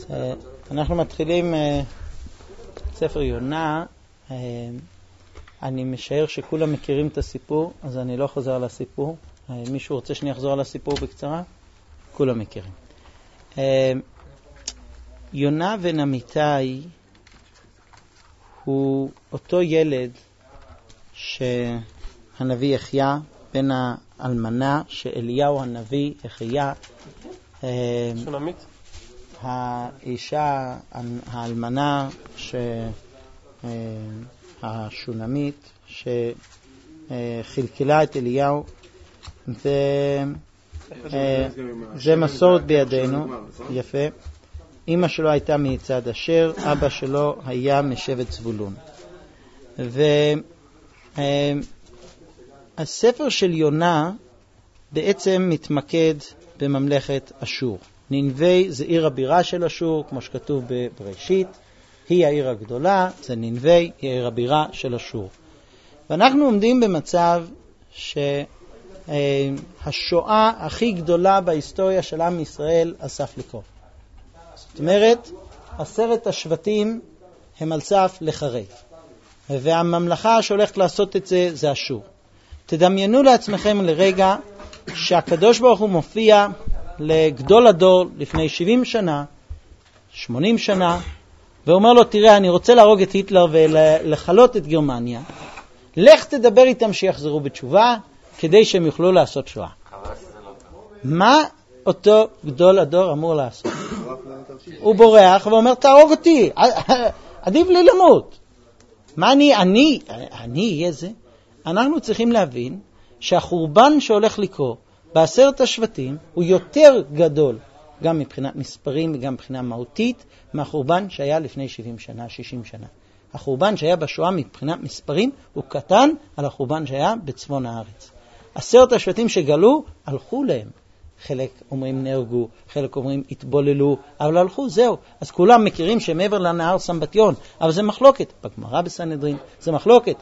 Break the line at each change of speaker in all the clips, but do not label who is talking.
אנחנו מתחילים ספר יונה. אני משער שכולם מכירים את הסיפור, אז אני לא חוזר על הסיפור. מישהו רוצה שאני אחזור על הסיפור בקצרה? כולם מכירים. יונה בן אמיתי הוא אותו ילד שהנביא יחיה, בן האלמנה שאליהו הנביא יחיה.
שונמית?
האישה האלמנה השונמית שחלקלה את אליהו, זה מסורת בידינו. יפה. אמא שלו הייתה מצד אשר, אבא שלו היה משבט זבולון. והספר של יונה בעצם מתמקד בממלכת אשור. נינבי זה עיר הבירה של אשור, כמו שכתוב בבראשית. היא העיר הגדולה, זה נינבי, היא העיר הבירה של אשור. ואנחנו עומדים במצב שהשואה הכי גדולה בהיסטוריה של עם ישראל אסף לקרות. זאת אומרת, 10 השבטים הם על סף לחרב. והממלכה שהולכת לעשות את זה, זה אשור. תדמיינו לעצמכם לרגע שהקדוש ברוך הוא מופיע לגדול הדור לפני 70 שנה, 80 שנה, ואומר לו, תראה, אני רוצה להרוג את היטלר ולחלות את גרמניה. לך תדבר איתם שיחזרו בתשובה, כדי שהם יוכלו לעשות שואה. מה אותו גדול הדור אמור לעשות? הוא בורח ואומר, תהרוג אותי, עדיף לי למות. מה אני אהיה זה? אנחנו צריכים להבין שהחורבן שהולך לקרות ב10 השבטים הוא יותר גדול, גם מבחינת מספרים וגם מבחינה מהותית, מהחורבן שהיה לפני 70 שנה, 60 שנה. החורבן שהיה בשואה מבחינת מספרים הוא קטן על החורבן שהיה בצפון הארץ. 10 השבטים שגלו, הלכו להם. חלק אומרים נהרגו, חלק אומרים התבוללו, אבל הלכו, זהו. אז כולם מכירים שמעבר לנהר סמבטיון, אבל זה מחלוקת. בגמרא בסנהדרין, זה מחלוקת.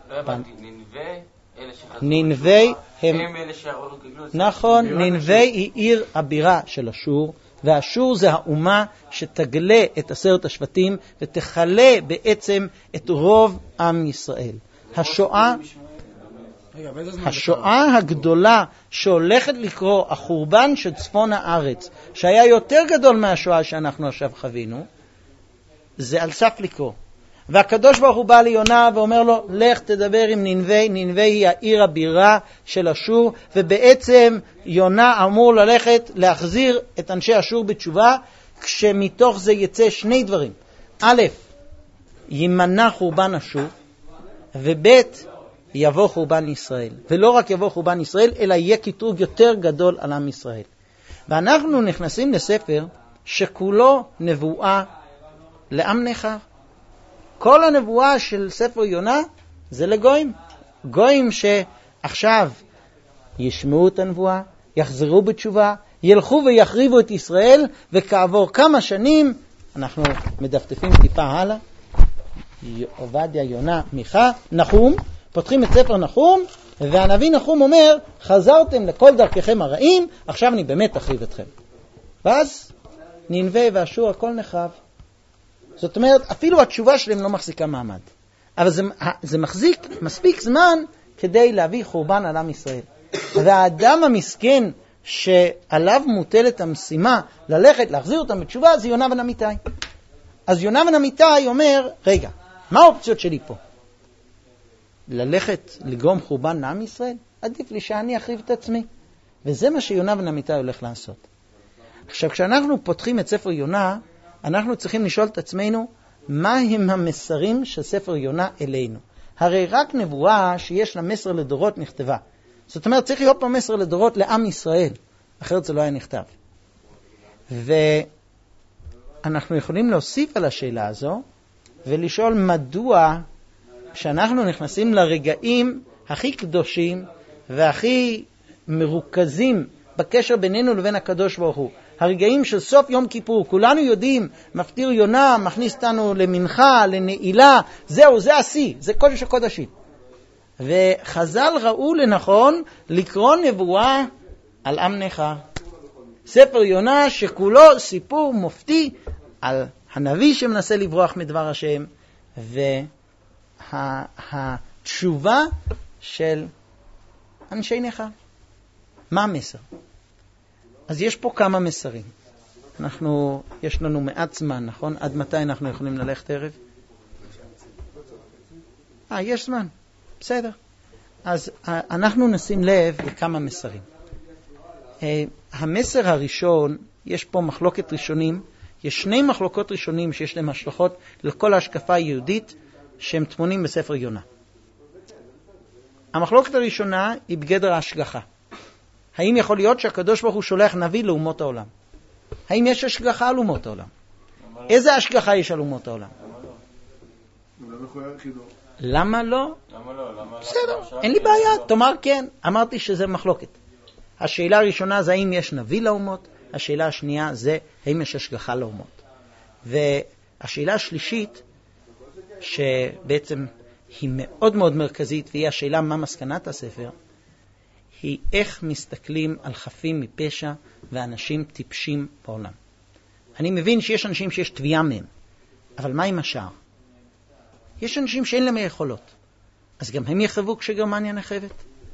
נינבי הם אלה שהרוב גגלו. נכון, נינבי היא עיר הבירה של אשור, ואשור זה האומה שתגלה את 10 השבטים ותחלה בעצם את רוב עם ישראל. השואה הגדולה שהולכת לקרוא, החורבן של צפון הארץ, שהיה יותר גדול מהשואה שאנחנו עכשיו חווינו, זה על סף לקרוא. והקדוש ברוך הוא בא ליונה ואומר לו, לך תדבר עם נינבי. נינבי היא העיר הבירה של אשור, ובעצם יונה אמור ללכת להחזיר את אנשי אשור בתשובה, כשמתוך זה יצא 2 דברים. א', יימנע חורבן אשור, וב', יבוא חורבן ישראל. ולא רק יבוא חורבן ישראל, אלא יהיה קטרוג יותר גדול על עם ישראל. ואנחנו נכנסים לספר שכולו נבואה לעם נחר. כל הנבואה של ספר יונה זה לגויים. גויים שעכשיו ישמעו את הנבואה, יחזרו בתשובה, ילכו ויחריבו את ישראל, וכעבור כמה שנים, אנחנו מדפדפים טיפה הלאה, עובדיה, יונה, מיכה, נחום, פותחים את ספר נחום, והנביא נחום אומר, חזרתם לכל דרככם הרעים, עכשיו אני באמת אחריב אתכם. ואז נינבי ואשור הכל נחרב. זאת אומרת, אפילו התשובה שלהם לא מחזיקה מעמד. אבל זה מחזיק מספיק זמן כדי להביא חורבן על עם ישראל. והאדם המסכן שעליו מוטלת המשימה ללכת, להחזיר אותם בתשובה, זה יונה בן אמיתי. אז יונה בן אמיתי אומר, רגע, מה האופציות שלי פה? ללכת לגרום חורבן לעם ישראל? עדיף לי שאני אחריב את עצמי. וזה מה שיונה בן אמיתי הולך לעשות. עכשיו, כשאנחנו פותחים את ספר יונה, אנחנו צריכים לשאול את עצמנו, מה הם המסרים של ספר יונה אלינו? הרי רק נבואה שיש לה מסר לדורות נכתבה. זאת אומרת, צריך להיות פה מסר לדורות לעם ישראל, אחרת זה לא היה נכתב. ואנחנו יכולים להוסיף על השאלה הזו, ולשאול מדוע, כשאנחנו נכנסים לרגעים הכי קדושים, והכי מרוכזים בקשר בינינו לבין הקדוש ברוך הוא, הרגעים של סוף יום כיפור, כולנו יודעים, מפטיר יונה, מכניס אותנו למנחה, לנעילה, זהו, זה השיא, זה קודש הקודשים. וחז"ל ראו לנכון לקרוא נבואה על עם נחר. ספר יונה שכולו סיפור מופתי על הנביא שמנסה לברוח מדבר השם, והתשובה של אנשי נחר. מה המסר? אז יש פה כמה מסרים. יש לנו מעט זמן, נכון? עד מתי אנחנו יכולים ללכת ערב? יש זמן. בסדר. אז אנחנו נשים לב לכמה מסרים. המסר הראשון, יש פה מחלוקת ראשונים, יש שני מחלוקות ראשונים שיש להם השלכות לכל ההשקפה היהודית שהם טמונים בספר יונה. המחלוקת הראשונה היא בגדר ההשגחה. האם יכול להיות שהקדוש ברוך הוא שולח נביא לאומות העולם? האם יש השגחה על אומות העולם? איזה השגחה יש על אומות העולם? למה לא? בסדר, אין לי בעיה, תאמר כן. אמרתי שזה מחלוקת. השאלה הראשונה זה האם יש נביא לאומות, השאלה השנייה זה האם יש השגחה לאומות. והשאלה השלישית, שבעצם היא מאוד מאוד מרכזית, והיא השאלה מה מסקנת הספר, היא איך מסתכלים על חפים מפשע ואנשים טיפשים בעולם. אני מבין שיש אנשים שיש תביעה מהם, אבל מה עם השאר? יש אנשים שאין להם יכולות, אז גם הם יחרבו כשגרמניה נחרבת?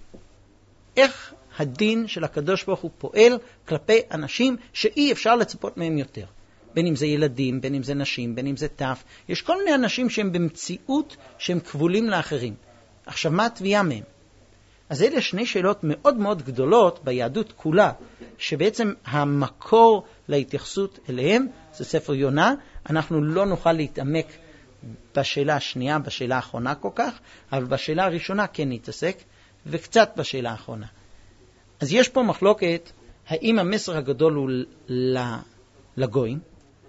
איך הדין של הקדוש ברוך הוא פועל כלפי אנשים שאי אפשר לצפות מהם יותר? בין אם זה ילדים, בין אם זה נשים, בין אם זה טף. יש כל מיני אנשים שהם במציאות שהם כבולים לאחרים. עכשיו, מה התביעה מהם? אז אלה שני שאלות מאוד מאוד גדולות ביהדות כולה, שבעצם המקור להתייחסות אליהם זה ספר יונה. אנחנו לא נוכל להתעמק בשאלה השנייה, בשאלה האחרונה כל כך, אבל בשאלה הראשונה כן נתעסק, וקצת בשאלה האחרונה. אז יש פה מחלוקת, האם המסר הגדול הוא לגויים,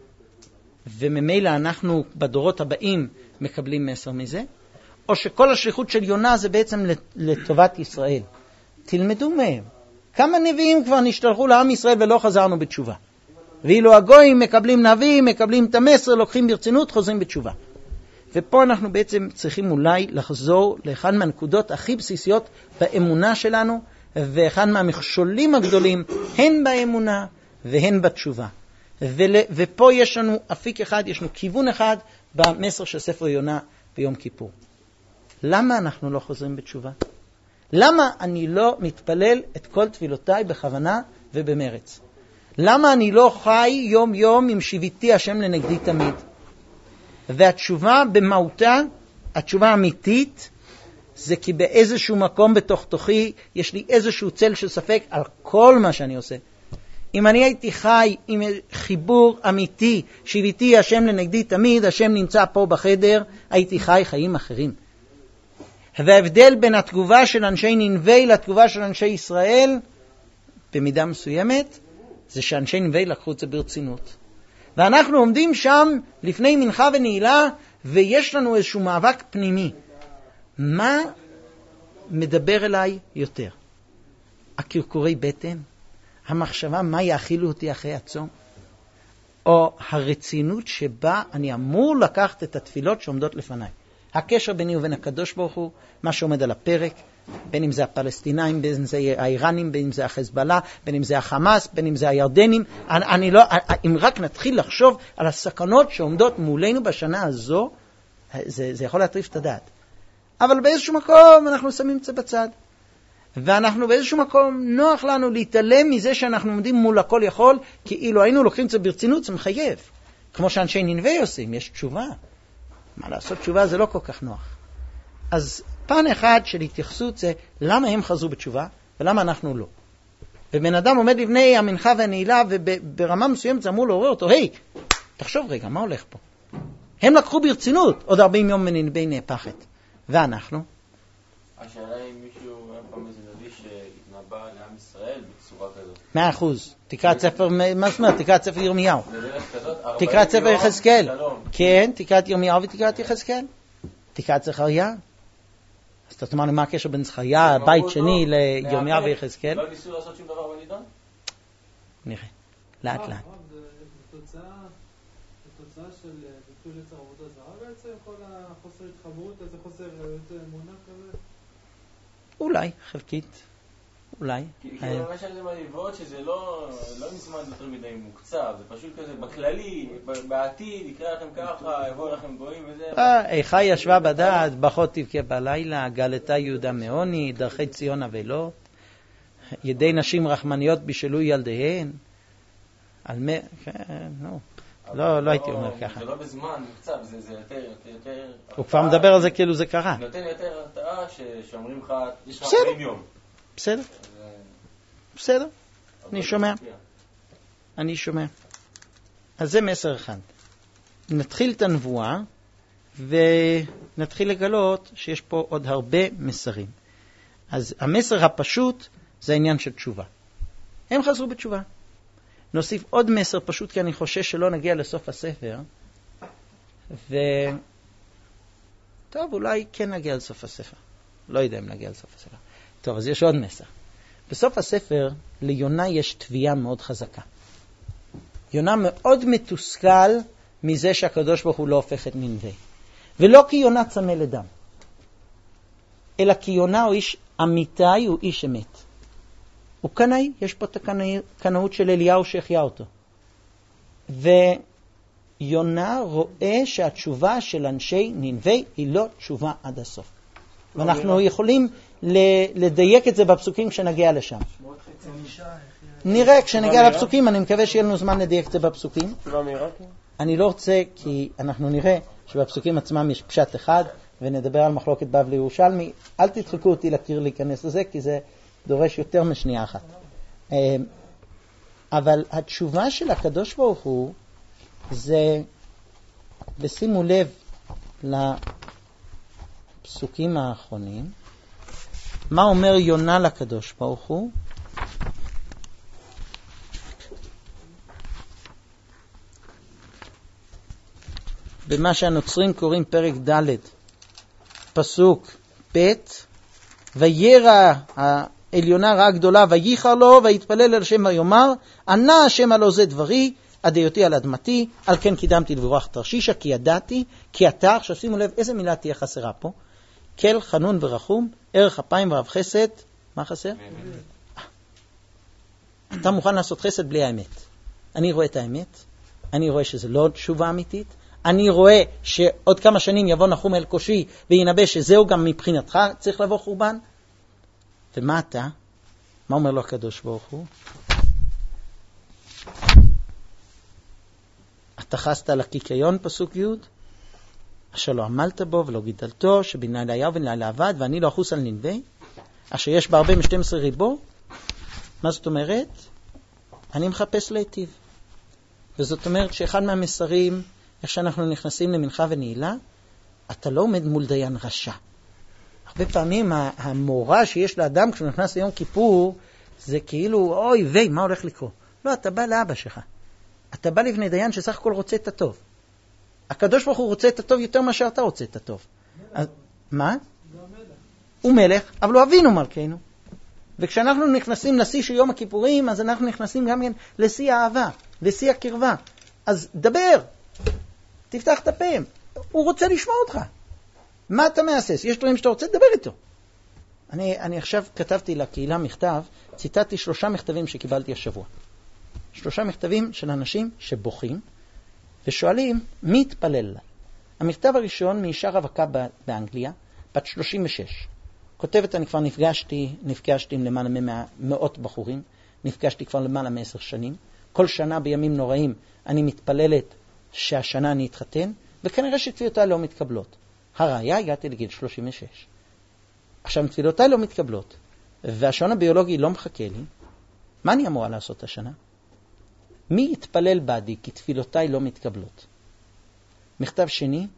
וממילא אנחנו בדורות הבאים מקבלים מסר מזה, או שכל השליחות של יונה זה בעצם לטובת ישראל. תלמדו מהם. כמה נביאים כבר נשתלחו לעם ישראל ולא חזרנו בתשובה. ואילו הגויים מקבלים נביא, מקבלים את המסר, לוקחים ברצינות, חוזרים בתשובה. ופה אנחנו בעצם צריכים אולי לחזור לאחד מהנקודות הכי בסיסיות באמונה שלנו, ואחד מהמכשולים הגדולים, הן באמונה והן בתשובה. ופה יש לנו אפיק אחד, יש לנו כיוון אחד במסר של ספר יונה ביום כיפור. למה אנחנו לא חוזרים בתשובה? למה אני לא מתפלל את כל תפילותיי בכוונה ובמרץ? למה אני לא חי יום יום עם שיביתי השם לנגדי תמיד? והתשובה במהותה, התשובה האמיתית, זה כי באיזשהו מקום בתוך תוכי יש לי איזשהו צל של ספק על כל מה שאני עושה. אם אני הייתי חי עם חיבור אמיתי, שיביתי השם לנגדי תמיד, השם נמצא פה בחדר, הייתי חי חיים אחרים. וההבדל בין התגובה של אנשי נינווה לתגובה של אנשי ישראל, במידה מסוימת, זה שאנשי נינווה לקחו את זה ברצינות. ואנחנו עומדים שם לפני מנחה ונעילה, ויש לנו איזשהו מאבק פנימי. מה מדבר אליי יותר? הקרקורי בטן? המחשבה מה יאכילו אותי אחרי הצום? או הרצינות שבה אני אמור לקחת את התפילות שעומדות לפניי? הקשר ביני ובין הקדוש ברוך הוא, מה שעומד על הפרק, בין אם זה הפלסטינאים, בין אם זה האיראנים, בין אם זה החזבאללה, בין אם זה החמאס, בין אם זה הירדנים. אם רק נתחיל לחשוב על הסכנות שעומדות מולנו בשנה הזו, זה יכול להטריף את הדעת. אבל באיזשהו מקום אנחנו שמים את זה בצד. ואנחנו באיזשהו מקום נוח לנו להתעלם מזה שאנחנו עומדים מול הכל יכול, כי אילו היינו לוקחים את זה ברצינות, זה מחייב. כמו שאנשי נינווה עושים, יש תשובה. מה לעשות, תשובה זה לא כל כך נוח. אז פן אחד של התייחסות זה למה הם חזרו בתשובה ולמה אנחנו לא. ובן אדם עומד לפני המנחה והנעילה, וברמה מסוימת זה אמור לעורר אותו, היי, תחשוב רגע, מה הולך פה? הם לקחו ברצינות עוד 40 יום מנינווה נהפכת. ואנחנו?
השאלה היא מישהו היה פעם איזה נביא שהתנבא לעם ישראל בצורה כזאת.
100%. תקרא את ספר, מה זאת אומרת? תקרא את ספר ירמיהו. תקרא את ספר יחזקאל. כן, תקרא את ירמיהו ותקרא את יחזקאל. תקרא את זכריה. אז אתה תאמר לי מה הקשר בין זכריה, בית שני, לירמיהו ויחזקאל?
לא ניסו לעשות שום דבר בנידון?
נראה. לאט לאט.
התוצאה של ביטול יצר עבודה זרה בעצם, כל החוסר התחברות, איזה חוסר אמונה כזה?
אולי, חלקית. אולי.
כי מה שאני אומר לבעוד שזה לא נזמן יותר מדי מוקצב, זה פשוט כזה בכללי, בעתיד יקרה לכם ככה, יבואו לכם גויים וזה.
איכה ישבה בדעת, ברכות תבכה בלילה, גלתה יהודה מעוני, דרכי ציון אבלות, ידי נשים רחמניות בישלו ילדיהן. לא הייתי אומר ככה.
זה לא בזמן מוקצב, זה יותר...
הוא כבר מדבר על זה כאילו זה קרה.
נותן יותר הרתעה שאומרים לך, יש לך 40 יום.
בסדר, אני שומע. אז זה מסר אחד. נתחיל את הנבואה ונתחיל לגלות שיש פה עוד הרבה מסרים. אז המסר הפשוט זה העניין של תשובה. הם חזרו בתשובה. נוסיף עוד מסר פשוט כי אני חושש שלא נגיע לסוף הספר. טוב, אולי כן נגיע לסוף הספר. לא יודע אם נגיע לסוף הספר. טוב, אז יש עוד מסר. בסוף הספר ליונה יש תביעה מאוד חזקה. יונה מאוד מתוסכל מזה שהקדוש ברוך הוא לא הופך את נינווה. ולא כי יונה צמא לדם, אלא כי יונה הוא איש אמיתי, הוא איש אמת. הוא קנאי, יש פה את הקנאות של אליהו שהחיה אותו. ויונה רואה שהתשובה של אנשי נינווה היא לא תשובה עד הסוף. ואנחנו יכולים לדייק את זה בפסוקים כשנגיע לשם. נראה כשנגיע לפסוקים, אני מקווה שיהיה לנו זמן לדייק את זה בפסוקים. אני לא רוצה, כי אנחנו נראה שבפסוקים עצמם יש פשט אחד, ונדבר על מחלוקת בבלי ירושלמי. אל תדחקו אותי לקיר להיכנס לזה, כי זה דורש יותר משנייה אחת. אבל התשובה של הקדוש ברוך הוא זה, ושימו לב לפסוקים האחרונים, מה אומר יונה לקדוש ברוך הוא? במה שהנוצרים קוראים פרק ד' פסוק ב', וירא העליונה רעה גדולה וייחר לו ויתפלל אל השם ויאמר, ענה השם הלא זה דברי עד היותי על אדמתי, על כן קידמתי לברוח תרשישה, כי ידעתי, כי אתה. עכשיו שימו לב איזה מילה תהיה חסרה פה. כל חנון ורחום, ערך אפיים ורב חסד. מה חסר? אתה מוכן לעשות חסד בלי האמת. אני רואה את האמת, אני רואה שזה לא תשובה אמיתית, אני רואה שעוד כמה שנים יבוא נחום אל קושי וינבא שזהו גם מבחינתך צריך לבוא חורבן. ומה אתה? מה אומר לו הקדוש ברוך הוא? אתה חסת על הקיקיון, פסוק י', אשר לא עמלת בו ולא גידלתו, שבינה אליהו ולילה עבד, ואני לא אחוס על נינווה, אשר יש בה הרבה מ-12 ריבו. מה זאת אומרת? אני מחפש להיטיב. וזאת אומרת שאחד מהמסרים, איך שאנחנו נכנסים למנחה ונעילה, אתה לא עומד מול דיין רשע. הרבה פעמים המורה שיש לאדם כשהוא נכנס ליום כיפור, זה כאילו, אוי ווי, מה הולך לקרות? לא, אתה בא לאבא שלך. אתה בא לבני דיין שסך הכל רוצה את הטוב. הקדוש ברוך הוא רוצה את הטוב יותר מאשר אתה רוצה את הטוב. אז, מה? הוא מלך, אבל הוא אבינו מלכנו. וכשאנחנו נכנסים לשיא של יום הכיפורים, אז אנחנו נכנסים גם לשיא האהבה, לשיא הקרבה. אז דבר, תפתח את הפה. הוא רוצה לשמוע אותך. מה אתה מעשס? יש דברים שאתה רוצה, דבר איתו. אני עכשיו כתבתי לקהילה מכתב, ציטטתי 3 מכתבים שקיבלתי השבוע. 3 מכתבים של אנשים שבוכים ושואלים מי יתפלל אליי. המכתב הראשון מאישה רווקה באנגליה, בת 36. כותבת, אני כבר נפגשתי עם למעלה מאות בחורים, נפגשתי כבר למעלה מ10 שנים. כל שנה בימים נוראים אני מתפללת שהשנה אני אתחתן, וכנראה שתפילותיי לא מתקבלות. הראיה, הגעתי לגיל 36. עכשיו, תפילותיי לא מתקבלות, והשעון הביולוגי לא מחכה לי. מה אני אמורה לעשות השנה? מי יתפלל בעדי כי תפילותיי לא מתקבלות? מכתב שני,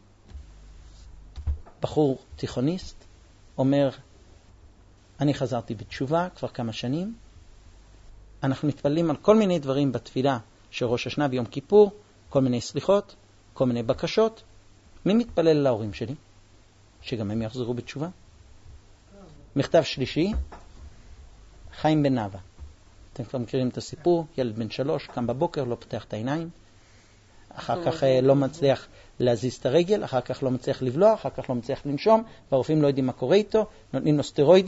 בחור תיכוניסט, אומר, אני חזרתי בתשובה כבר כמה שנים, אנחנו מתפללים על כל מיני דברים בתפילה של ראש השנה ויום כיפור, כל מיני סליחות, כל מיני בקשות. מי מתפלל להורים שלי? שגם הם יחזרו בתשובה. מכתב שלישי, חיים בן נאווה. אתם כבר מכירים את הסיפור, ילד בן 3, קם בבוקר, לא פותח את העיניים, אחר כך לא מצליח להזיז את הרגל, אחר כך לא מצליח לבלוע, אחר כך לא מצליח לנשום, והרופאים לא יודעים מה קורה איתו, נותנים לו סטרואידים,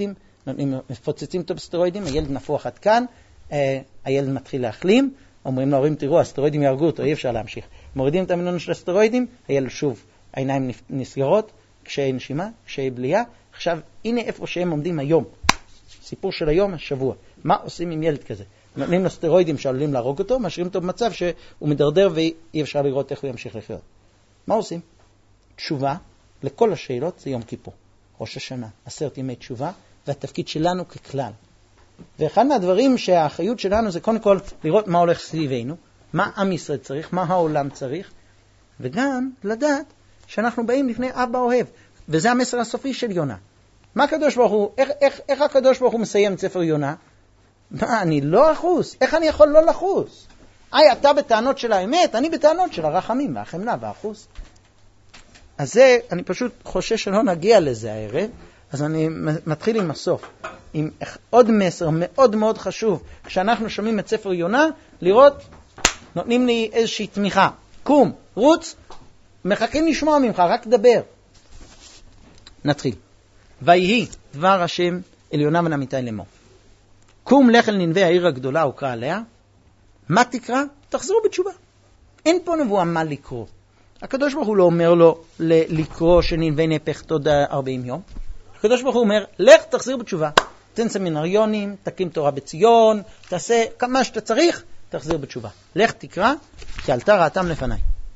מפוצצים אותו בסטרואידים, הילד נפוח עד כאן, הילד מתחיל להחלים, אומרים להורים, תראו, הסטרואידים יהרגו אותו, אי אפשר להמשיך. מורידים את המינון של הסטרואידים, הילד שוב, העיניים נסגרות, קשיי נשימה, קשיי בליעה. עכשיו, הנה איפה שהם עומדים היום. סיפור של היום, השבוע. מה עושים עם ילד כזה? נותנים לו סטרואידים שעלולים להרוג אותו, משאירים אותו במצב שהוא מדרדר ואי אפשר לראות איך הוא ימשיך לחיות. מה עושים? תשובה לכל השאלות זה יום כיפור. ראש השנה, 10 ימי תשובה, והתפקיד שלנו ככלל. ואחד מהדברים שהאחריות שלנו זה קודם כל לראות מה הולך סביבנו, מה עם ישראל צריך, מה העולם צריך, וגם לדעת שאנחנו באים לפני אבא אוהב, וזה המסר הסופי של יונה. מה הקדוש ברוך הוא, איך הקדוש ברוך הוא מסיים את ספר יונה? מה, אני לא אחוס, איך אני יכול לא לחוס? אתה בטענות של האמת, אני בטענות של הרחמים והחמלה והאחוס. אז זה, אני פשוט חושש שלא נגיע לזה הערב, אז אני מתחיל עם הסוף, עם עוד מסר מאוד מאוד חשוב, כשאנחנו שומעים את ספר יונה, לראות, נותנים לי איזושהי תמיכה, קום, רוץ, מחכים לשמוע ממך, רק דבר. נתחיל. ויהי דבר השם אל יונה בן אמיתי לאמור. קום לך אל נינווה העיר הגדולה וקרא עליה. מה תקרא? תחזרו בתשובה. אין פה נבואה מה לקרוא. הקדוש ברוך הוא לא אומר לו לקרוא שנינווה נהפכת עוד 40 יום. הקדוש ברוך הוא אומר, לך תחזיר בתשובה. תן סמינריונים, תקים תורה בציון, תעשה כמה שאתה צריך, תחזיר בתשובה. לך תקרא, כי עלתה רעתם לפניי.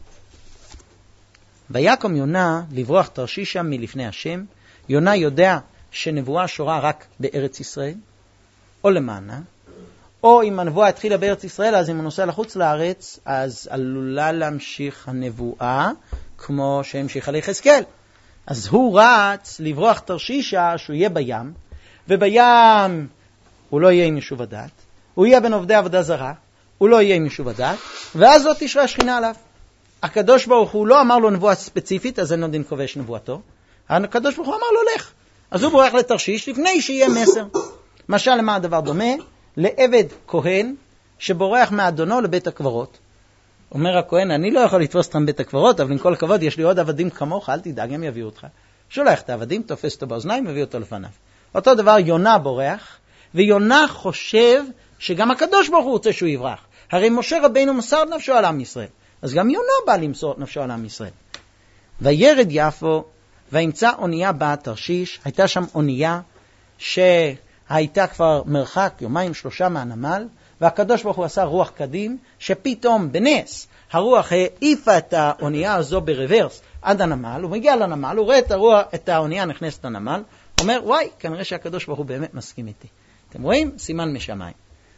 ויקום יונה לברוח תרשישה מלפני השם. יונה יודע שנבואה שורה רק בארץ ישראל, או למענה, או אם הנבואה התחילה בארץ ישראל, אז אם הוא נוסע לחוץ לארץ, אז עלולה להמשיך הנבואה, כמו שהמשיכה ליחזקאל. אז הוא רץ לברוח תרשישה שהוא יהיה בים, ובים הוא לא יהיה עם יישוב הדת, הוא יהיה בין עובדי עבודה זרה, הוא לא יהיה עם יישוב הדת, ואז לא תשרה השכינה עליו. הקדוש ברוך הוא לא אמר לו נבואה ספציפית, אז אין עוד דין כובש נבואתו. הקדוש ברוך הוא אמר לו לך. אז הוא בורח לתרשיש לפני שיהיה מסר. משל למה הדבר דומה? לעבד כהן שבורח מאדונו לבית הקברות. אומר הכהן, אני לא יכול לתפוס אותם בית הקברות, אבל עם כל הכבוד יש לי עוד עבדים כמוך, אל תדאג, הם יביאו אותך. שולח את העבדים, תופס אותו באוזניים, מביא אותו לפניו. אותו דבר יונה בורח, ויונה חושב שגם הקדוש ברוך הוא רוצה שהוא יברח. הרי משה רבינו מסר את נפשו על עם ישראל. אז גם יונה בא למסור את נפשו על עם ישראל. וירד יפו, וימצא אונייה בה תרשיש. הייתה שם אונייה שהייתה כבר מרחק 2-3 מהנמל, והקדוש ברוך הוא עשה רוח קדים, שפתאום בנס הרוח העיפה את האונייה הזו ברוורס עד הנמל. הוא מגיע לנמל, הוא רואה את האונייה נכנסת לנמל, אומר, וואי, כנראה שהקדוש ברוך הוא באמת מסכים איתי. אתם רואים? סימן משמיים.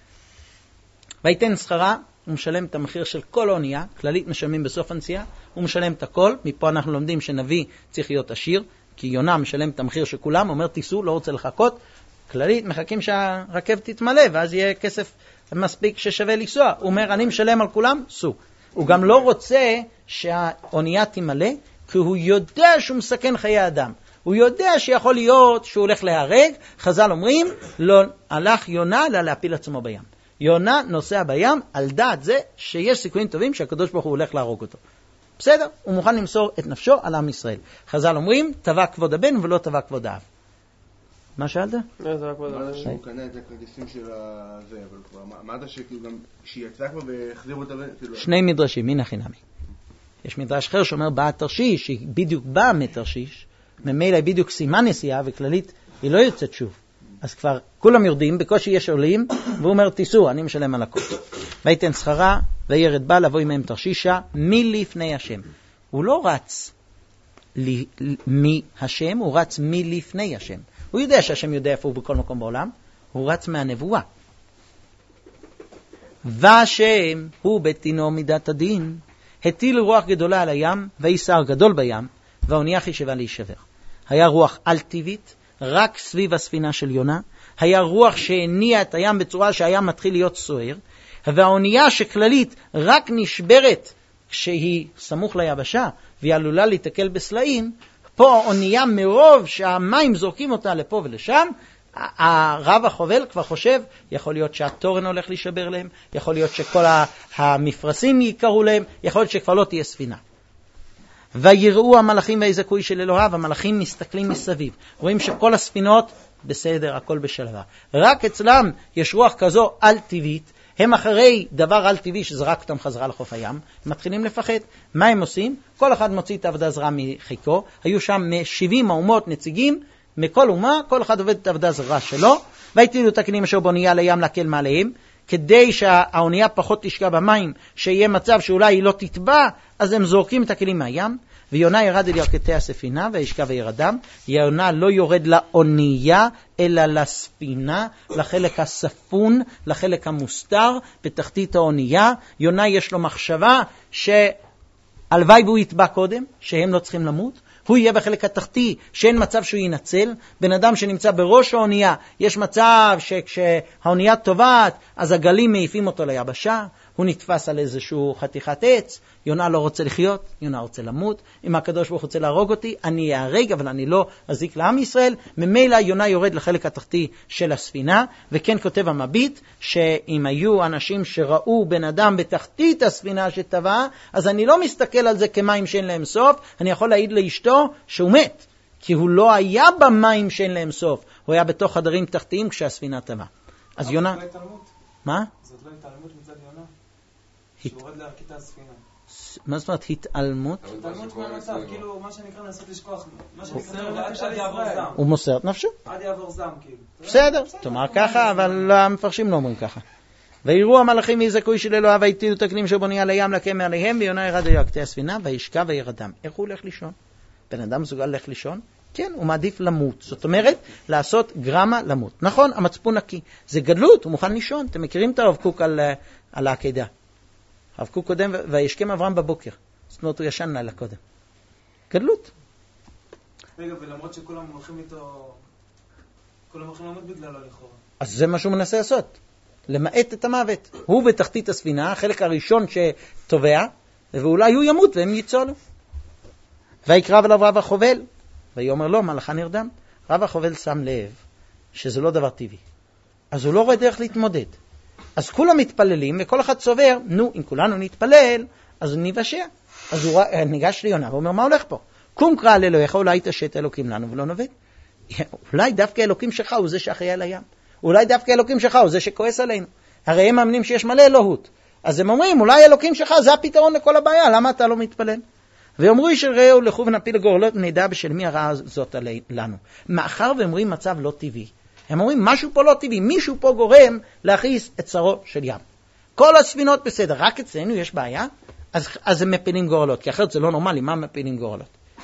ויתן שכרה, הוא משלם את המחיר של כל האונייה, כללית משלמים בסוף הנסיעה, הוא משלם את הכל. מפה אנחנו לומדים שנביא צריך להיות עשיר, כי יונה משלם את המחיר של כולם, אומר תיסעו, לא רוצה לחכות. כללית מחכים שהרכבת תתמלא, ואז יהיה כסף מספיק ששווה לנסוע. הוא אומר, אני משלם על כולם, סעו. הוא גם לא רוצה שהאונייה תמלא, כי הוא יודע שהוא מסכן חיי אדם. הוא יודע שיכול להיות שהוא הולך להרג. חז"ל אומרים, לא הלך יונה אלא להפיל עצמו בים. יונה נוסע בים על דעת זה שיש סיכויים טובים שהקדוש ברוך הוא הולך להרוג אותו. בסדר, הוא מוכן למסור את נפשו על עם ישראל. חז"ל אומרים, תבע כבוד הבן ולא תבע כבוד האב. מה שאלת?
לא, תבע כבוד האב.
הוא קנה את הכרטיסים של זה, אבל כבר אמרת שיצא כבר והחזיר אותה...
שני מדרשים, מן החינמי. יש מדרש אחר שאומר, באה תרשיש, שהיא בדיוק באה מתרשיש, ממילא היא בדיוק סיימה נסיעה, וכללית היא לא יוצאת שוב. אז כבר כולם יורדים, בקושי יש עולים, והוא אומר, תיסעו, אני משלם על הכל. ויתן שכרה, וירד בה לבוא עמהם תרשישה, מלפני השם. הוא לא רץ מהשם, הוא רץ מלפני השם. הוא יודע שהשם יודע איפה הוא בכל מקום בעולם, הוא רץ מהנבואה. והשם הוא בתינו מידת הדין, הטיל רוח גדולה על הים, ויסער גדול בים, והאונייה חישבה להישבר. היה רוח על-טבעית, רק סביב הספינה של יונה, היה רוח שהניע את הים בצורה שהים מתחיל להיות סוער, והאונייה שכללית רק נשברת כשהיא סמוך ליבשה, והיא עלולה להתקל בסלעים, פה האונייה מרוב שהמים זורקים אותה לפה ולשם, הרב החובל כבר חושב, יכול להיות שהתורן הולך להישבר להם, יכול להיות שכל המפרשים יקרו להם, יכול להיות שכבר לא תהיה ספינה. ויראו המלאכים והיזקוי של אלוהיו, המלאכים מסתכלים מסביב. רואים שכל הספינות בסדר, הכל בשלווה. רק אצלם יש רוח כזו על-טבעית, הם אחרי דבר על-טבעי שזרק אותם חזרה לחוף הים, הם מתחילים לפחד. מה הם עושים? כל אחד מוציא את העבודה זרה מחיקו, היו שם 70 אומות נציגים, מכל אומה, כל אחד עובד את העבודה זרה שלו, והטילו את הכלים אשר באונייה לים להקל מעליהם, כדי שהאונייה פחות תשקע במים, שיהיה מצב שאולי היא לא תטבע, אז הם זורקים את הכלים מהים, ויונה ירד אל ירכתי הספינה וישקע וירדם. יונה לא יורד לאונייה, אלא לספינה, לחלק הספון, לחלק המוסתר, בתחתית האונייה. יונה יש לו מחשבה שהלוואי והוא יטבע קודם, שהם לא צריכים למות, הוא יהיה בחלק התחתי, שאין מצב שהוא ינצל. בן אדם שנמצא בראש האונייה, יש מצב שכשהאונייה טובעת, אז הגלים מעיפים אותו ליבשה, הוא נתפס על איזשהו חתיכת עץ. יונה לא רוצה לחיות, יונה רוצה למות. אם הקדוש ברוך הוא רוצה להרוג אותי, אני אהרג, אבל אני לא אזיק לעם ישראל. ממילא יונה יורד לחלק התחתי של הספינה, וכן כותב המביט, שאם היו אנשים שראו בן אדם בתחתית הספינה שטבע, אז אני לא מסתכל על זה כמים שאין להם סוף, אני יכול להעיד לאשתו שהוא מת, כי הוא לא היה במים שאין להם סוף, הוא היה בתוך חדרים תחתיים כשהספינה טבעה. אז יונה... מה?
זאת לא התעלמות מצד יונה? שיורד להרכיתה הספינה.
מה זאת אומרת התעלמות?
התעלמות מהמצב, כאילו מה שנקרא לנסות לשכוח, מה שנקרא עד יעבור זעם.
הוא מוסר את נפשו.
עד יעבור זעם, כאילו.
בסדר, תאמר ככה, אבל המפרשים לא אומרים ככה. ויראו המלאכים ויזעקו של אלוהיו והטילו את הכלים שבאונייה לים להקל מעליהם, ויונה ירד אל ירכתי הספינה וישקע וירדם. איך הוא הולך לישון? בן אדם מסוגל ללכת לישון? כן, הוא מעדיף למות. זאת אומרת, לעשות גרמה למות. נכון, המצפון נקי. זה גדלות, הוא מוכן לישון. אתם מכירים את הרב קוק על העקדה. הרב קוק קודם, וישכם אברהם בבוקר. זאת אומרת, הוא ישן לילה קודם. גדלות.
רגע, ולמרות שכולם הולכים איתו, כולם הולכים למות בגללו לכאורה.
אז זה מה שהוא מנסה לעשות. למעט את המוות. הוא בתחתית הספינה, החלק הראשון שטובע, ואולי הוא ימות והם יצאו. ויקרב אליו רב החובל, ויאמר לו, מלאכה נרדם. רב החובל שם לב שזה לא דבר טבעי. אז הוא לא רואה דרך להתמודד. אז כולם מתפללים, וכל אחד סובר, נו, אם כולנו נתפלל, אז הוא נבשע. אז הוא ניגש ליונה, ואומר, מה הולך פה? קום קרא על אלוהיך, אולי תשת אלוקים לנו ולא נובד. אולי דווקא אלוקים שלך הוא זה שאחראי על הים. אולי דווקא אלוקים שלך הוא זה שכועס עלינו. הרי הם מאמינים שיש מלא אלוהות. אז הם אומרים, אולי אלוקים שלך זה הפתרון לכל הבעיה, למה אתה לא מתפלל? ואומרו איש רעהו לכו ונפיל לגורלות, נדע בשל מי הרעה זאת לנו. מאחר ואומרים מצב לא טבעי. הם אומרים, משהו פה לא טבעי, מישהו פה גורם להכניס את צרו של ים. כל הספינות בסדר, רק אצלנו יש בעיה, אז הם מפילים גורלות, כי אחרת זה לא נורמלי, מה מפילים גורלות?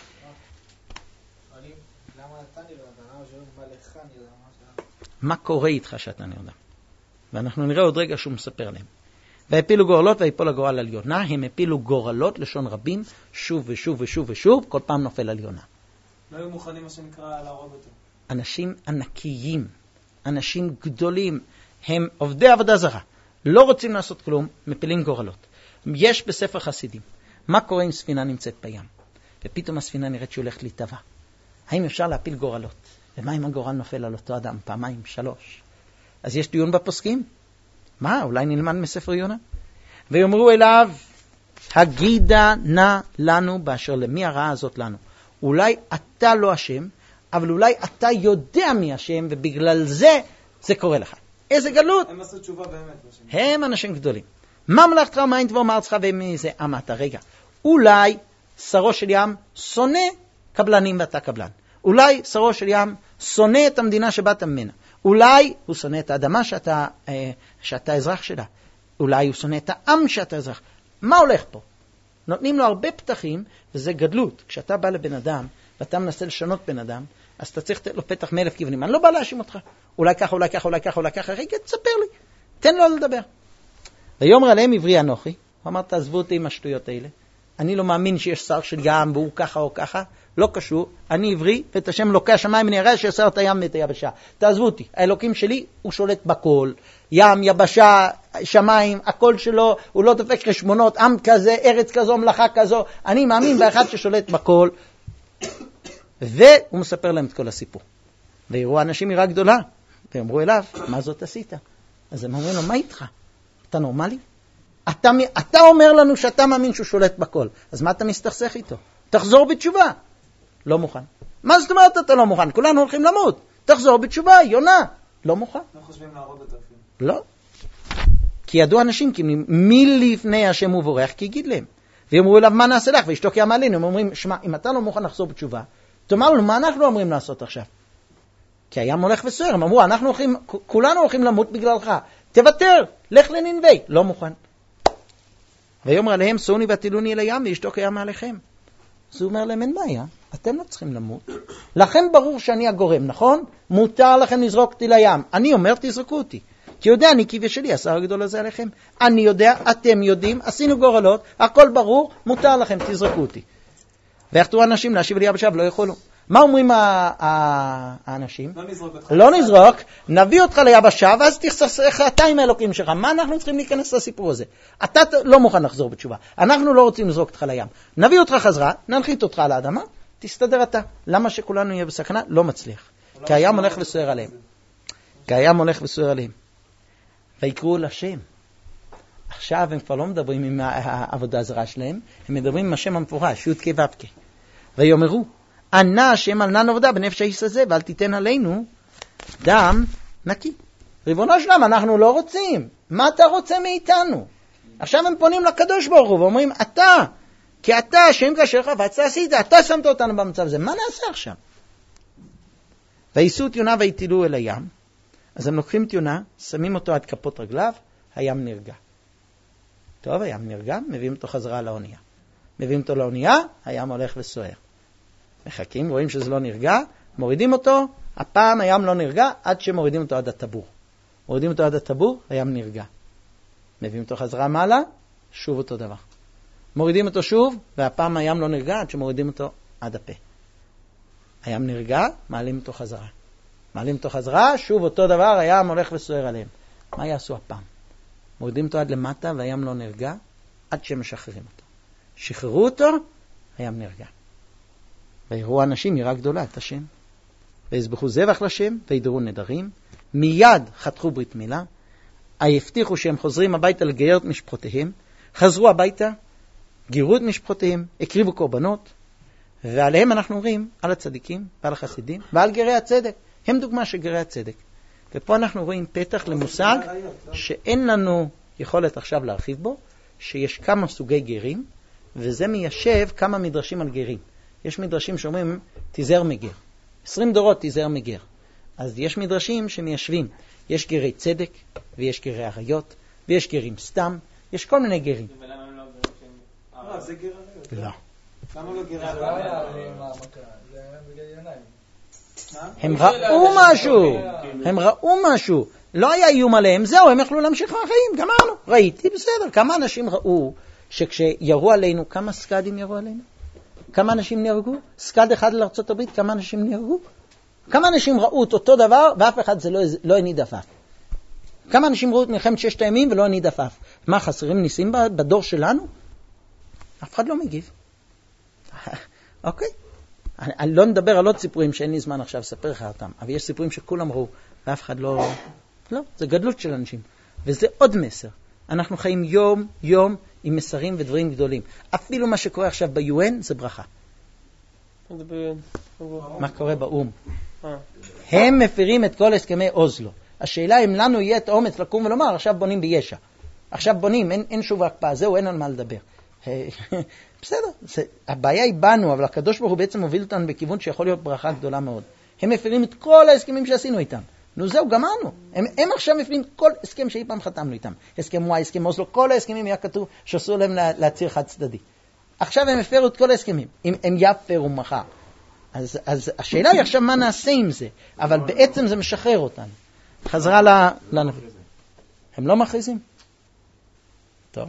מה קורה איתך שאתה נרדם? ואנחנו נראה עוד רגע שהוא מספר להם. והפילו גורלות ויפול הגורל על יונה, הם הפילו גורלות לשון רבים, שוב ושוב ושוב ושוב, כל פעם נופל על יונה.
לא היו מוכנים מה שנקרא להרוג אותו.
אנשים ענקיים, אנשים גדולים, הם עובדי עבודה זרה, לא רוצים לעשות כלום, מפילים גורלות. יש בספר חסידים, מה קורה אם ספינה נמצאת בים? ופתאום הספינה נראית שהיא הולכת להיטבע. האם אפשר להפיל גורלות? ומה אם הגורל נופל על אותו אדם? פעמיים, 3. אז יש דיון בפוסקים. מה? אולי נלמד מספר יונה? ויאמרו אליו, הגידה נא לנו באשר למי הרעה הזאת לנו. אולי אתה לא אשם, אבל אולי אתה יודע מי אשם, ובגלל זה קורה לך. איזה גלות.
הם עשו תשובה באמת.
הם אנשים גדולים. מה מלאכתך ומה דבר מארצך ומי זה אמת? רגע. אולי שרו של ים שונא קבלנים ואתה קבלן. אולי שרו של ים שונא את המדינה שבאת ממנה. אולי הוא שונא את האדמה שאתה אזרח שלה. אולי הוא שונא את העם שאתה אזרח. מה הולך פה? נותנים לו הרבה פתחים, וזה גדלות. כשאתה בא לבן אדם, ואתה מנסה לשנות בן אדם, אז אתה צריך לתת לו פתח מאלף כיוונים. אני לא בא להאשים אותך. אולי ככה, אולי ככה, אולי ככה, אולי ככה. רגע, תספר לי. תן לו לדבר. ויאמר עליהם עברי אנוכי. הוא אמר, תעזבו אותי עם השטויות האלה. אני לא מאמין שיש שר של ים, והוא ככה או ככה. לא קשור. אני עברי, ואת השם אלוקי השמיים אני אראה שיסר את הים ואת היבשה. תעזבו אותי. האלוקים שלי, הוא שולט בכל. ים, יבשה, שמיים, הכל שלו, הוא לא דופק חשבונות, עם כזה, ארץ כזו, מלאכה כזו. אני מאמין באחד ששולט בכל. והוא מספר להם את כל הסיפור. ויראו אנשים יראה גדולה. ואמרו אליו, מה זאת עשית? אז הם אומרים לו, מה איתך? אתה נורמלי? אתה אומר לנו שאתה מאמין שהוא שולט בכל. אז מה אתה מסתכסך איתו? תחזור בתשובה. לא מוכן. מה זאת אומרת אתה לא מוכן? כולנו הולכים למות. תחזור בתשובה, יונה. לא מוכן.
לא חושבים להרוג אותו אפילו.
לא. כי ידעו אנשים, כי מי לפני השם ובורך, כי יגיד להם. ואמרו אליו, מה נעשה לך? ואשתו קיים עלינו. הם אומרים, שמע, אם אתה לא מוכן לחזור בתשובה, תאמר לנו, מה אנחנו אומרים לעשות עכשיו? כי הים הולך וסוער. הם אמרו, כולנו הולכים למות בגללך. תוותר, לך לנינבי. לא מוכן. ויאמר עליהם, סעוני ותילוני אל הים, ואשתו קיים עליכם. אז הוא אומר להם, אין בעיה, אתם לא צריכים למות. לכם ברור שאני הגורם, נכון? מותר לכם לזרוק אותי לים. אני אומר, תזרקו אותי. כי יודע, אני קיווה שלי, השר הגדול הזה עליכם. אני יודע, אתם יודעים, עשינו גורלות, הכל ברור, מותר לכם, תזרקו אותי. ויחתרו האנשים להשיב אל יבשה ולא יכולו. מה אומרים האנשים? לא נזרוק, נביא אותך ליבשה, ואז תחסך אתה עם האלוקים שלך. מה אנחנו צריכים להיכנס לסיפור הזה? אתה לא מוכן לחזור בתשובה. אנחנו לא רוצים לזרוק אותך לים. נביא אותך חזרה, ננחית אותך על האדמה, תסתדר אתה. למה שכולנו נהיה בסכנה? לא מצליח. כי הים הולך וסוער עליהם. כי הים הולך וסוער עליהם. ויקראו לשם. עכשיו הם כבר לא מדברים עם העבודה הזרה שלהם, הם מדברים עם השם המפורש, י' כ' ו' כ'. ויאמרו, ענה השם על נן עבודה בנפש האיש הזה, ואל תיתן עלינו דם נקי. ריבונו שלם, אנחנו לא רוצים. מה אתה רוצה מאיתנו? עכשיו הם פונים לקדוש ברוך הוא ואומרים, אתה, כי אתה השם כאשר חפצת עשית, אתה שמת אותנו במצב הזה. מה נעשה עכשיו? וייסעו את יונה ויטילו אל הים. אז הם לוקחים את יונה, שמים אותו עד כפות רגליו, הים נרגע. טוב, הים נרגע, מביאים אותו חזרה לאונייה. מביאים אותו לאונייה, הים הולך וסוער. מחכים, רואים שזה לא נרגע, מורידים אותו, הפעם הים לא נרגע, עד שמורידים אותו עד הטבור. מורידים אותו עד הטבור, הים נרגע. מביאים אותו חזרה מעלה, שוב אותו דבר. מורידים אותו שוב, והפעם הים לא נרגע, עד שמורידים אותו עד הפה. הים נרגע, מעלים אותו חזרה. מעלים אותו חזרה, שוב אותו דבר, הים הולך וסוער עליהם. מה יעשו הפעם? מורידים אותו עד למטה, והים לא נרגע, עד שהם משחררים אותו. שחררו אותו, הים נרגע. ויראו אנשים יראה גדולה את השם. ויזבחו זבח לשם, וידרו נדרים. מיד חתכו ברית מילה. הבטיחו שהם חוזרים הביתה לגייר את משפחותיהם. חזרו הביתה, גירו את משפחותיהם, הקריבו קורבנות. ועליהם אנחנו אומרים, על הצדיקים ועל החסידים ועל גרי הצדק. הם דוגמה של גרי הצדק. ופה אנחנו רואים פתח למושג שאין לנו יכולת עכשיו להרחיב בו, שיש כמה סוגי גרים, וזה מיישב כמה מדרשים על גרים. יש מדרשים שאומרים, תיזהר מגר. 20 דורות תיזהר מגר. אז יש מדרשים שמיישבים. יש גרי צדק, ויש גרי עריות, ויש גרים סתם, יש כל מיני גרים.
ולמה הם לא גרים? זה גר עריות.
לא.
למה לא גר עריות?
זה בגלל עיניים.
הם ראו משהו. לא היה איום עליהם, זהו, הם יכלו להמשיך מהחיים, גמרנו. ראיתי, בסדר. כמה אנשים ראו שכשירו עלינו, כמה סקדים ירו עלינו? כמה אנשים נהרגו? סקד אחד לארצות הברית, כמה אנשים נהרגו? כמה אנשים ראו את אותו דבר, ואף אחד זה לא הניד עפעף? כמה אנשים ראו את מלחמת ששת הימים ולא הניד עפעף? מה, חסרים ניסים בדור שלנו? אף אחד לא מגיב. אוקיי. אני לא נדבר על עוד סיפורים שאין לי זמן עכשיו לספר לך אותם, אבל יש סיפורים שכולם ראו, ואף אחד לא... לא, זה גדלות של אנשים. וזה עוד מסר. אנחנו חיים יום עם מסרים ודברים גדולים. אפילו מה שקורה עכשיו ב-UN זה ברכה. מה קורה באום? הם מפירים את כל הסכמי אוזלו. השאלה אם לנו יהיה את האומץ לקום ולומר, עכשיו בונים בישע. עכשיו בונים, אין שוב הקפאה, זהו, אין על מה לדבר. בסדר, הבעיה היא בנו, אבל הקדוש ברוך הוא בעצם מוביל אותנו בכיוון שיכול להיות ברכה גדולה מאוד. הם מפירים את כל ההסכמים שעשינו איתם. נו זהו, גמרנו. הם עכשיו מפירים כל הסכם שאי פעם חתמנו איתם. הסכם וואי, הסכם אוסלו, כל ההסכמים היה כתוב שאסור להם להצהיר חד צדדי. עכשיו הם הפרו את כל ההסכמים. הם יפרו מחר. אז השאלה היא עכשיו מה נעשה עם זה, אבל בעצם זה משחרר אותנו. חזרה לנביא. הם לא מכריזים. טוב.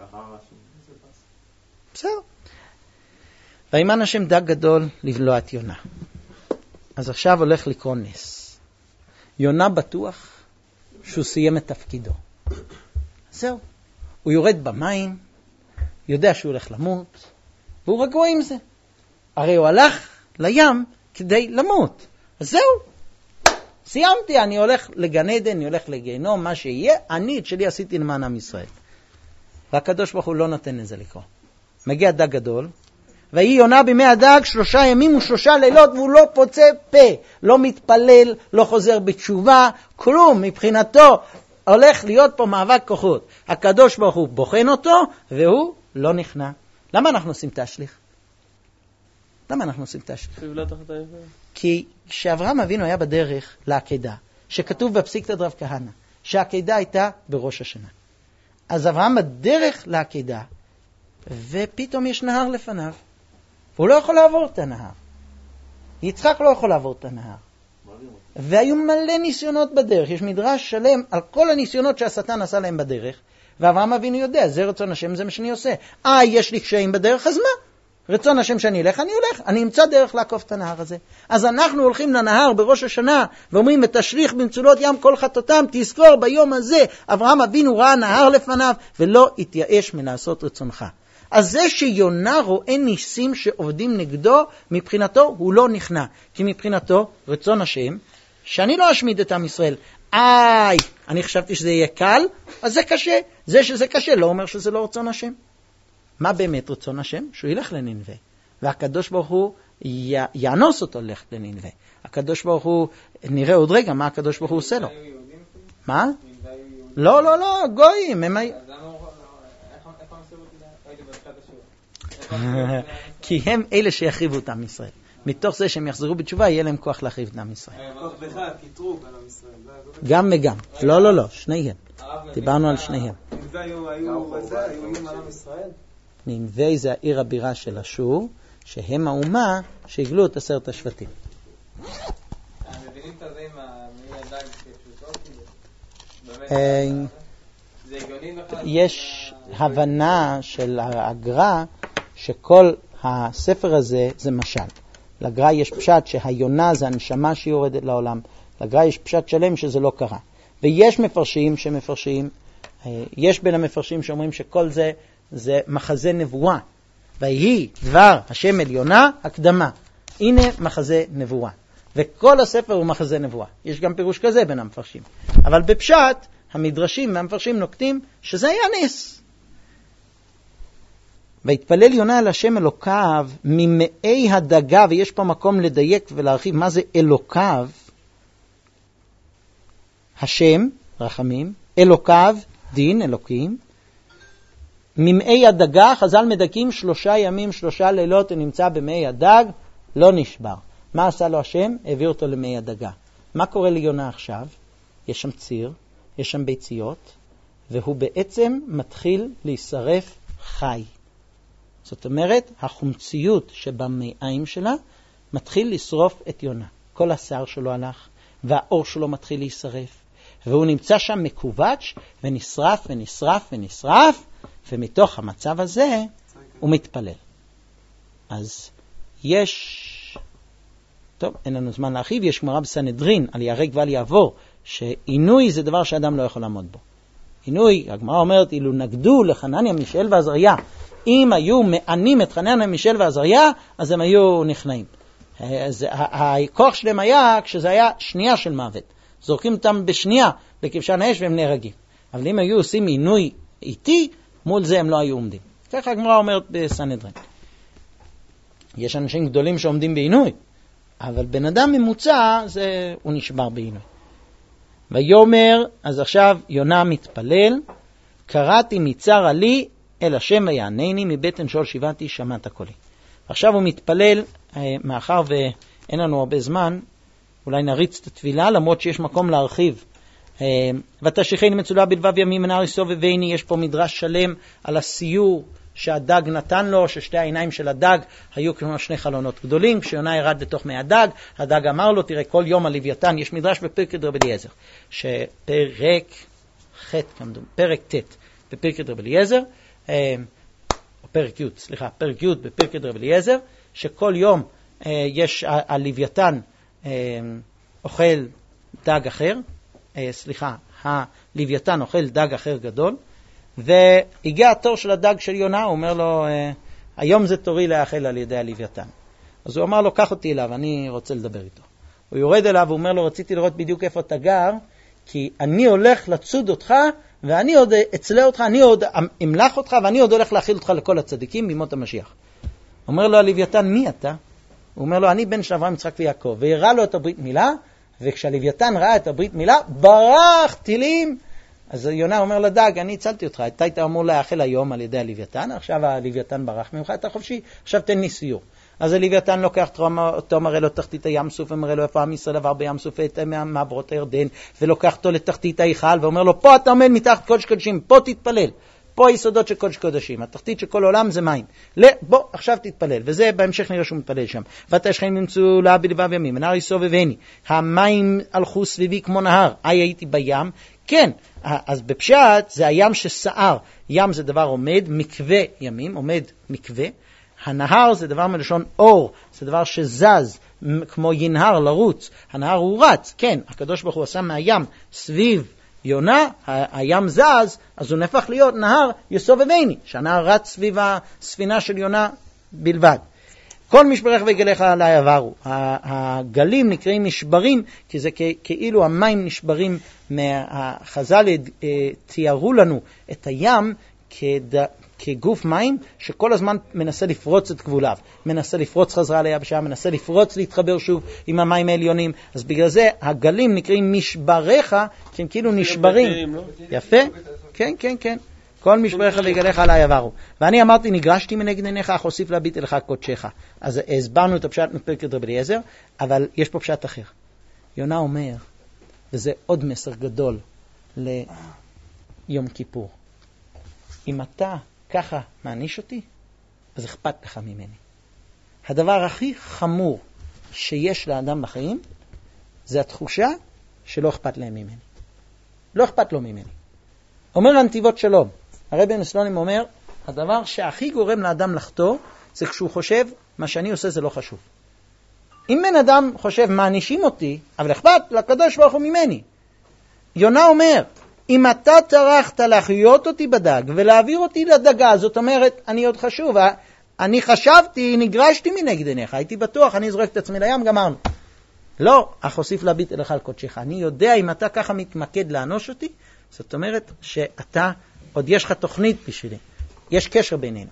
בסדר. וימן השם דג גדול לבלוע את יונה. אז עכשיו הולך לקרוא נס. יונה בטוח שהוא סיים את תפקידו. זהו. הוא יורד במים, יודע שהוא הולך למות, והוא רגוע עם זה. הרי הוא הלך לים כדי למות. אז זהו. סיימתי, אני הולך לגן עדן, אני הולך לגיהנום, מה שיהיה, אני את שלי עשיתי למען עם ישראל. והקדוש ברוך הוא לא נותן לזה לקרוא. מגיע דג גדול, ויהי יונה בימי הדג 3 ימים ו3 לילות, והוא לא פוצה פה, לא מתפלל, לא חוזר בתשובה, כלום. מבחינתו הולך להיות פה מאבק כוחות. הקדוש ברוך הוא בוחן אותו, והוא לא נכנע. למה אנחנו עושים תשליך? כי כשאברהם אבינו היה בדרך לעקדה, שכתוב בפסיקתא דרב כהנא, שהעקדה הייתה בראש השנה. אז אברהם בדרך לעקדה, ופתאום יש נהר לפניו. הוא לא יכול לעבור את הנהר. יצחק לא יכול לעבור את הנהר. והיו מלא ניסיונות בדרך. יש מדרש שלם על כל הניסיונות שהשטן עשה להם בדרך, ואברהם אבינו יודע, זה רצון השם, זה מה שאני עושה. יש לי קשיים בדרך, אז מה? רצון השם שאני אלך, אני הולך. אני אמצא דרך לעקוף את הנהר הזה. אז אנחנו הולכים לנהר בראש השנה, ואומרים, ותשליך במצולות ים כל חטאתם, תזכור ביום הזה, אברהם אבינו ראה נהר לפניו, ולא התייאש מלעשות רצונך. אז זה שיונה רואה ניסים שעובדים נגדו, מבחינתו הוא לא נכנע. כי מבחינתו, רצון השם, שאני לא אשמיד את עם ישראל. אני חשבתי שזה יהיה קל, אז זה קשה. זה שזה קשה לא אומר שזה לא רצון השם. מה באמת רצון השם? שהוא ילך לנינווה. והקדוש ברוך הוא יאנוס אותו ללכת לנינווה. הקדוש ברוך הוא, נראה עוד רגע מה הקדוש ברוך הוא עושה לו. מה? לא, גויים. כי הם אלה שיחריבו את עם ישראל. מתוך זה שהם יחזרו בתשובה, יהיה להם כוח להחריב את עם ישראל.
כוח בכלל, קטרוג על עם ישראל.
גם וגם. לא, שניהם. דיברנו על שניהם.
נינווה היו איום על עם ישראל?
נינווה זה העיר הבירה של אשור, שהם האומה שהגלו את 10 השבטים.
מבינים את זה עם הדג כפשוטות?
יש הבנה של הגר"א שכל הספר הזה זה משל. לגר"א יש פשט שהיונה זה הנשמה שיורדת לעולם. לגר"א יש פשט שלם שזה לא קרה. ויש מפרשים שמפרשים, יש בין המפרשים שאומרים שכל זה מחזה נבואה. ויהי דבר השם אל יונה הקדמה. הנה מחזה נבואה. וכל הספר הוא מחזה נבואה. יש גם פירוש כזה בין המפרשים. אבל בפשט המדרשים והמפרשים נוקטים שזה היה נס. והתפלל יונה אל השם אלוקיו ממאי הדגה, ויש פה מקום לדייק ולהרחיב מה זה אלוקיו. השם, רחמים, אלוקיו, דין, אלוקים. ממאי הדגה, חז"ל מדקים 3 ימים 3 לילות, הוא נמצא במאי הדג, לא נשבר. מה עשה לו השם? העביר אותו למאי הדגה. מה קורה ליונה עכשיו? יש שם ציר, יש שם ביציות, והוא בעצם מתחיל להישרף חי. זאת אומרת, החומציות שבמעיים שלה מתחיל לשרוף את יונה. כל השיער שלו הלך, והאור שלו מתחיל להישרף. והוא נמצא שם מקובץ' ונשרף ונשרף ונשרף, ומתוך המצב הזה הוא מתפלל. אז יש, טוב, אין לנו זמן להרחיב, יש גמרא בסנהדרין על ייהרג ואל יעבור, שעינוי זה דבר שאדם לא יכול לעמוד בו. עינוי, הגמרא אומרת, אילו נגדו לחנניה, מישאל ועזריה, אם היו מענים את חנניה, מישאל ועזריה, אז הם היו נכנעים. אז הכוח שלהם היה כשזה היה שנייה של מוות. זורקים אותם בשנייה לכבשן האש והם נהרגים. אבל אם היו עושים עינוי איתי, מול זה הם לא היו עומדים. ככה הגמרא אומרת בסנהדרין. יש אנשים גדולים שעומדים בעינוי, אבל בן אדם ממוצע הוא נשבר בעינוי. ויאמר, אז עכשיו יונה מתפלל, קראתי מצרה לי אל השם ויענני, מבטן שאול שיבתי שמעת קולי. עכשיו הוא מתפלל, מאחר ואין לנו הרבה זמן, אולי נריץ את התפילה, למרות שיש מקום להרחיב. ותשליכני מצולה בלבב ימים מנהר יסובבני, יש פה מדרש שלם על הסיור שהדג נתן לו, ששתי העיניים של הדג היו כמו 2 חלונות גדולים. כשיונה ירד לתוך מי הדג, הדג אמר לו, תראה, כל יום הלוויתן, יש מדרש בפרק רבי אליעזר, שפרק ט' בפרק רבי אליעזר, פרק י' בפרק רבי אליעזר, שכל יום יש הלוויתן אוכל דג אחר, הלוויתן אוכל דג אחר גדול, והגיע התור של הדג של יונה, הוא אומר לו, היום זה תורי לאכל על ידי הלוויתן. אז הוא אמר לו, קח אותי אליו, אני רוצה לדבר איתו. הוא יורד אליו, הוא אומר לו, רציתי לראות בדיוק איפה אתה גר, כי אני הולך לצוד אותך, ואני עוד אצלה אותך, אני עוד אמלך אותך, ואני עוד הולך להכיל אותך לכל הצדיקים בימות המשיח. אומר לו הלוויתן, מי אתה? הוא אומר לו, אני בן של אברהם, יצחק ויעקב, והראה לו את הברית מילה, וכשהלוויתן ראה את הברית מילה, ברח טילים. אז יונה אומר לדג, אני הצלתי אותך, אתה היית אמור להאכל היום על ידי הלוויתן, עכשיו הלוויתן ברח ממך, אתה חופשי, עכשיו תן לי סיור. אז הלוויתן לוקח אותו, מראה לו תחתית הים סוף, ומראה לו איפה עם ישראל עבר בים סוף, את מעברות הירדן, ולוקח אותו לתחתית ההיכל, ואומר לו, פה אתה עומד מתחת קודש קודשים, פה תתפלל. פה היסודות של קודש קודשים, התחתית של כל עולם זה מים. בוא, עכשיו תתפלל, וזה בהמשך נראה שהוא מתפלל שם. ואתה שכם ימצאו לה בלבב ימים, ונהר יסובבני, המים הלכו סביבי כמו נהר, הייתי בים, כן, אז בפשט זה הים שסער, ים זה דבר עומד, מקווה ימים, עומד מקווה, הנהר זה דבר מלשון אור, זה דבר שזז, כמו ינהר לרוץ, הנהר הוא רץ, כן, הקדוש ברוך הוא עשה מהים סביב יונה, הים זז, אז הוא נהפך להיות נהר יסובבני, שהנהר רץ סביב הספינה של יונה בלבד. כל משברך וגליך עלי עברו. הגלים נקראים נשברים, כי זה כאילו המים נשברים, החז"ל תיארו לנו את הים כגוף מים שכל הזמן מנסה לפרוץ את גבוליו, מנסה לפרוץ חזרה ליבשה, מנסה לפרוץ להתחבר שוב עם המים העליונים, אז בגלל זה הגלים נקראים משבריך, כי הם כאילו נשברים. יפה? כן, כן, כן. כל משבריך וגליך עלי עברו. ואני אמרתי, נגרשתי מנגד עיניך, אך אוסיף להביט אליך קודשך. אז הסברנו את הפשט מפרקת רבי אליעזר, אבל יש פה פשט אחר. יונה אומר, וזה עוד מסר גדול ליום כיפור. אם אתה ככה מעניש אותי, אז אכפת לך ממני. הדבר הכי חמור שיש לאדם בחיים, זה התחושה שלא אכפת להם ממני. לא אכפת לו ממני. אומר הנתיבות שלום, הרבי מסלונים אומר, הדבר שהכי גורם לאדם לחטוא, זה כשהוא חושב, מה שאני עושה זה לא חשוב. אם בן אדם חושב, מענישים אותי, אבל אכפת לקדוש ברוך הוא ממני. יונה אומר, אם אתה טרחת להחיות אותי בדג ולהעביר אותי לדגה, זאת אומרת, אני עוד חשוב, אני חשבתי, נגרשתי מנגד עיניך, הייתי בטוח, אני זורק את עצמי לים, גמרנו. לא, אך אוסיף להביט אליך על קודשך. אני יודע אם אתה ככה מתמקד לאנוש אותי, זאת אומרת שאתה, עוד יש לך תוכנית בשבילי, יש קשר בינינו.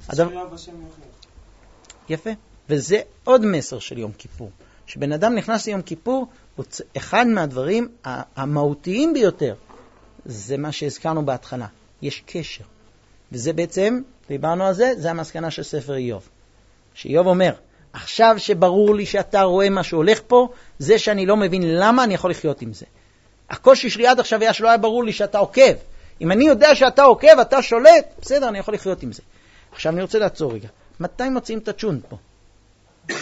יפה, וזה עוד מסר של יום כיפור. שבן אדם נכנס ליום כיפור, אחד מהדברים המהותיים ביותר, זה מה שהזכרנו בהתחלה, יש קשר. וזה בעצם, דיברנו על זה, זה המסקנה של ספר איוב. שאיוב אומר, עכשיו שברור לי שאתה רואה מה שהולך פה, זה שאני לא מבין למה אני יכול לחיות עם זה. הקושי שלי עד עכשיו היה שלא היה ברור לי שאתה עוקב. אם אני יודע שאתה עוקב, אתה שולט, בסדר, אני יכול לחיות עם זה. עכשיו אני רוצה לעצור רגע. מתי מוצאים את הצ'ונד פה?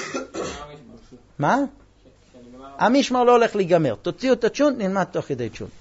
מה? המשמר לא הולך להיגמר. תוציאו את הצ'ונד, נלמד תוך כדי צ'ונד.